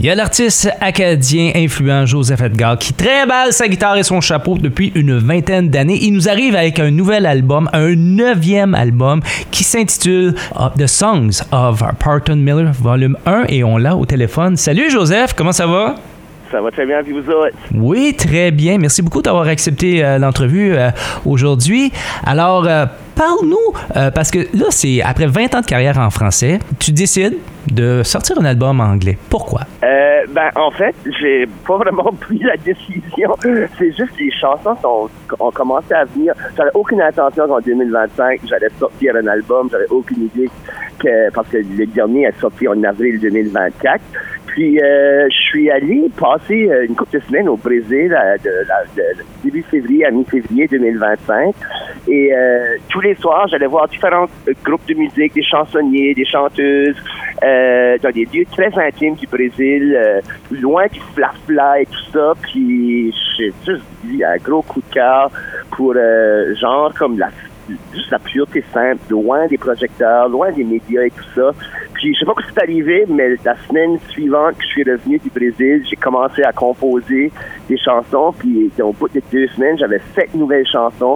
Il y a l'artiste acadien influent Joseph Edgar qui trimballe sa guitare et son chapeau depuis une vingtaine d'années. Il nous arrive avec un nouvel album, un 9e album qui s'intitule The Songs of Parton Miller, volume 1, et on l'a au téléphone. Salut Joseph, comment ça va? Ça va très bien, puis vous autres? Oui, très bien. Merci beaucoup d'avoir accepté l'entrevue aujourd'hui. Alors, parle-nous, parce que là, c'est après 20 ans de carrière en français, tu décides de sortir un album en anglais. Pourquoi? En fait, j'ai pas vraiment pris la décision. C'est juste que les chansons ont commencé à venir. J'avais aucune intention qu'en 2025, j'allais sortir un album. J'avais aucune idée parce que le dernier est sorti en avril 2024. Puis, je suis allé passer une couple de semaines au Brésil de début février à mi-février 2025. Et tous les soirs, j'allais voir différents groupes de musique, des chansonniers, des chanteuses, dans des lieux très intimes du Brésil, loin du flafla et tout ça. Puis, j'ai juste dit un gros coup de cœur pour genre comme juste la pureté simple, loin des projecteurs, loin des médias et tout ça. Puis, je sais pas ce qui est arrivé, mais la semaine suivante que je suis revenu du Brésil, j'ai commencé à composer des chansons. Puis, au bout de 2 semaines, j'avais 7 nouvelles chansons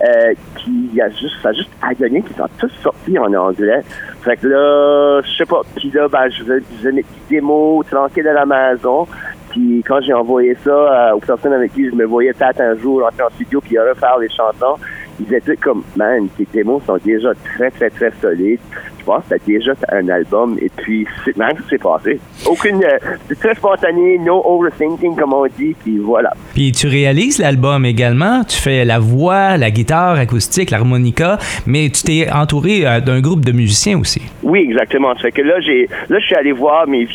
ça a juste donné qu'ils sont tous sortis en anglais. Fait que là, je sais pas. Puis là, je faisais mes petites démos tranquilles à la maison. Puis quand j'ai envoyé ça aux personnes avec qui je me voyais peut-être un jour entrer en studio puis refaire les chansons, ils étaient comme, man, tes démos sont déjà très, très, très solides. Je pense que t'as déjà un album. Et puis, man, tout s'est passé. C'est très spontané, no overthinking, comme on dit, puis voilà. Puis tu réalises l'album également. Tu fais la voix, la guitare acoustique, l'harmonica, mais tu t'es entouré d'un groupe de musiciens aussi. Oui, exactement. Ça fait que là, je suis allé voir mes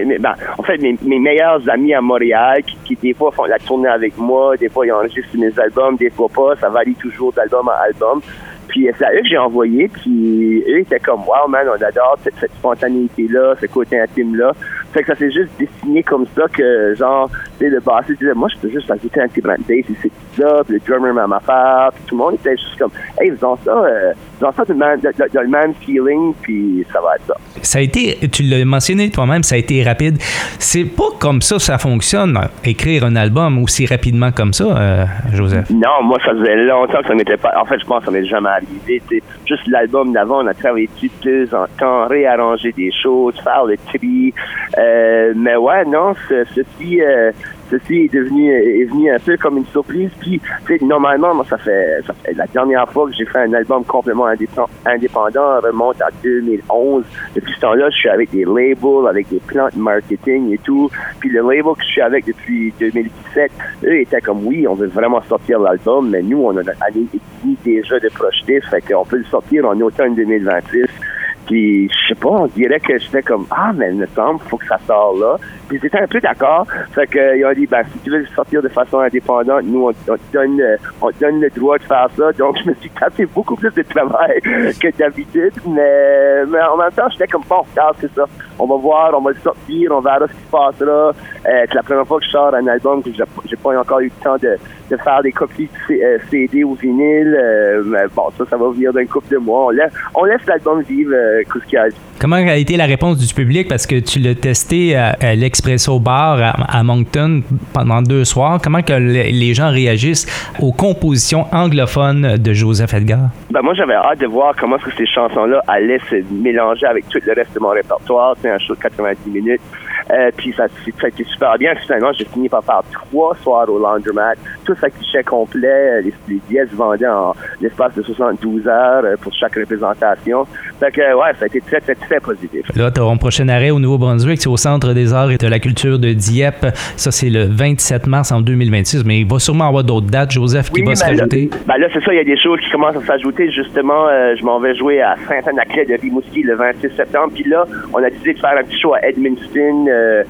meilleurs amis à Montréal qui des fois font la tournée avec moi, des fois ils enregistrent mes albums, des fois pas, ça varie toujours d'album à album. Puis c'est à eux que j'ai envoyé, puis eux étaient comme, wow man, on adore cette spontanéité-là, ce côté intime-là. Fait que ça s'est juste dessiné comme ça que, genre, tu sais, le bassiste disait, moi, je peux juste ajouter un petit brin de bass et c'est ça, puis le drummer m'a affaire, puis tout le monde était juste comme, hey, faisons ça dans le même feeling, puis ça va être ça. Ça a été, tu l'as mentionné toi-même, ça a été rapide. C'est pas comme ça fonctionne, écrire un album aussi rapidement comme ça, Joseph? Non, moi, ça faisait longtemps que ça m'était pas... En fait, je pense que ça m'est jamais arrivé. T'sais. Juste l'album d'avant, on a travaillé dessus 2 ans, réarranger des choses, faire le tri. Mais ouais, non, ceci est venu un peu comme une surprise. Puis, normalement, moi, ça fait la dernière fois que j'ai fait un album complètement indépendant remonte à 2011. Depuis ce temps-là, je suis avec des labels, avec des plans de marketing et tout. Puis le label que je suis avec depuis 2017, eux étaient comme, oui, on veut vraiment sortir l'album, mais nous, on a notre année et demie déjà de projeté, ça fait qu'on peut le sortir en automne 2026. Puis, je sais pas, on dirait que j'étais comme, mais il me semble, faut que ça sorte là. Puis, ils étaient un peu d'accord. Fait qu'ils ont dit, si tu veux le sortir de façon indépendante, nous, on te donne le droit de faire ça. Donc, je me suis tapé beaucoup plus de travail que d'habitude. Mais en même temps, j'étais comme, bon, c'est ça. On va voir, on va le sortir, on verra ce qui se passera. C'est la première fois que je sors un album que j'ai pas encore eu le temps de faire des copies de CD ou vinyle. Mais bon, ça va venir d'un couple de mois. On laisse l'album vivre. Comment a été la réponse du public? Parce que tu l'as testé à l'Expresso Bar à Moncton pendant 2 soirs. Comment que les gens réagissent aux compositions anglophones de Joseph Edgar? Moi, j'avais hâte de voir comment est-ce que ces chansons-là allaient se mélanger avec tout le reste de mon répertoire. C'est un show de 90 minutes. Puis ça a été super bien. Finalement, j'ai fini par faire 3 soirs au Laundromat. Tout s'affichait complet. Les billets se vendaient en l'espace de 72 heures pour chaque représentation. Fait que, ouais, ça a été très, très, très positif. Là, ton prochain arrêt au Nouveau-Brunswick, c'est au Centre des arts et de la culture de Dieppe. Ça, c'est le 27 mars en 2026. Mais il va sûrement avoir d'autres dates, Joseph, qui va se rajouter. Là, c'est ça. Il y a des choses qui commencent à s'ajouter. Justement, je m'en vais jouer à Saint-Anaclet de Rimouski le 26 septembre. Puis là, on a décidé de faire un petit show à Edmundston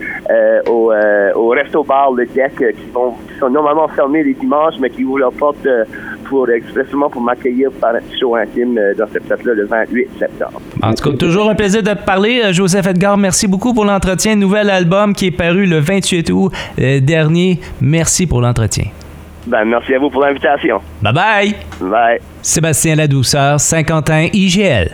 au resto-bar Le Deck qui sont normalement fermés les dimanches, mais qui ouvrent leurs portes expressément pour m'accueillir pour faire un petit show intime dans cette fête-là le 28 septembre. En tout cas, toujours un plaisir de te parler, Joseph Edgar. Merci beaucoup pour l'entretien. Nouvel album qui est paru le 28 août dernier. Merci pour l'entretien. Merci à vous pour l'invitation. Bye bye. Bye. Sébastien Ladouceur, Saint-Quentin, IGL.